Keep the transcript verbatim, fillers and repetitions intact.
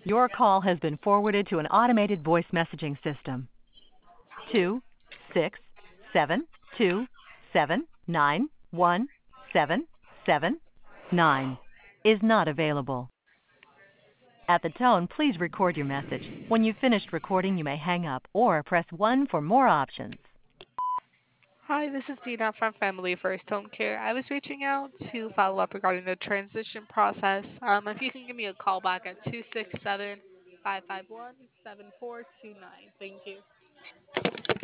Your call has been forwarded to an automated voice messaging system. Two six seven two seven nine one seven seven nine is not available. At the tone, please record your message. When you've finished recording, you may hang up or press one for more options. Hi, this is Dina from Family First Home Care. I was reaching out to follow up regarding the transition process. Um, if you can give me a call back at two six seven, five five one, seven four two nine. Thank you.